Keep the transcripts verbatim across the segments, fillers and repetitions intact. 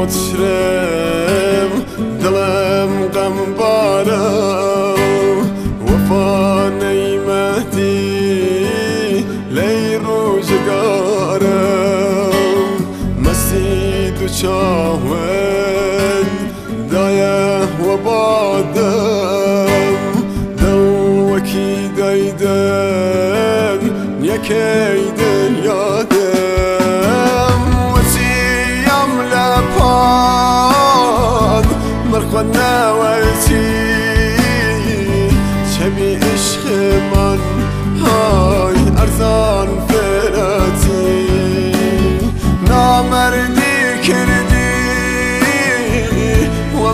شرم دلم غم بارم وفا نیمدی لی روزگارم مستی دو چاون دایه و بادم دو وکی دایدن یکی دنیادم وسیم لپاد مرخوان نویتی چمی عشق من های ارزان فراتی نامردی کردی و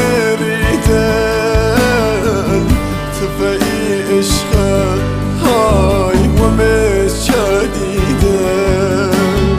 مبریدن تفعی عشق های و مشادیدن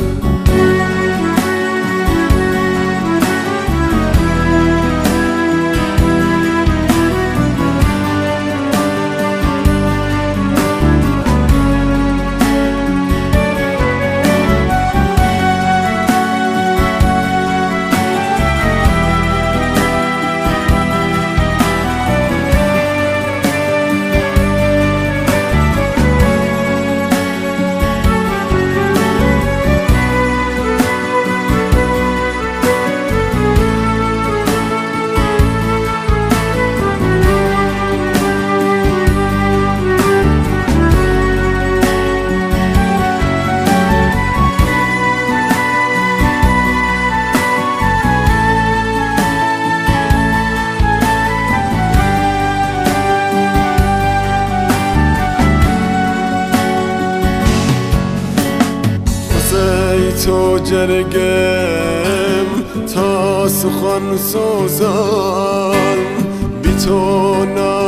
تو جرگم تا سخن سوزان بی تو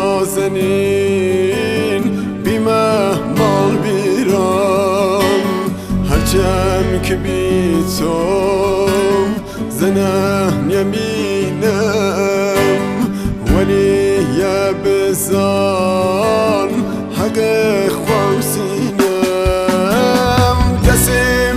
نازنین بی مهمال بیرام هرچم که بی تو زنم یمینم ولی یه بزان حق خواسینم کسی